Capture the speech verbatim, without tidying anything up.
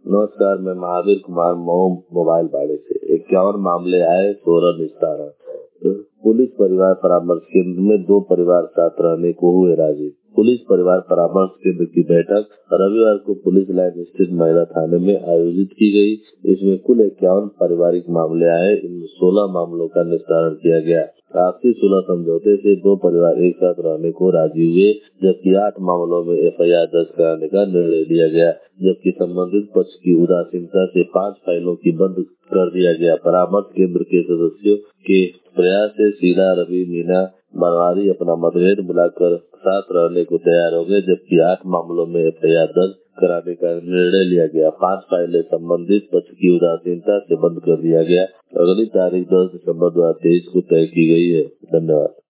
नमस्कार, मैं महावीर कुमार मऊ मोबाइल बाड़े से। इक्यावन मामले आए, सोलह निस्तारण। तो पुलिस परिवार परामर्श केंद्र में दो परिवार साथ रहने को हुए राजी। पुलिस परिवार परामर्श केंद्र की बैठक रविवार को पुलिस लाइन स्थित महिला थाने में आयोजित की गई। इसमें कुल इक्यावन पारिवारिक मामले आए। इनमें सोलह मामलों का निस्तारण किया गया। आपसी सुलह समझौते से दो परिवार एक साथ रहने को राजी हुए, जबकि आठ मामलों में एफ आई आर दर्ज कराने का निर्णय लिया गया, जबकि संबंधित पक्ष की उदासीनता से पांच फाइलों की बंद कर दिया गया। परामर्श केंद्र के सदस्यों के प्रयास से शीला, रवि, मीना, बनवारी अपना मतभेद बुलाकर साथ रहने को तैयार हो गए, जबकि आठ मामलों में एफ आई आर दर्ज कराने का निर्णय लिया गया। पांच फाइलें संबंधित पक्ष की उदासीनता से बंद कर दिया गया। अगली तारीख दस दिसंबर दो हजार तेईस को तय की गई है। धन्यवाद।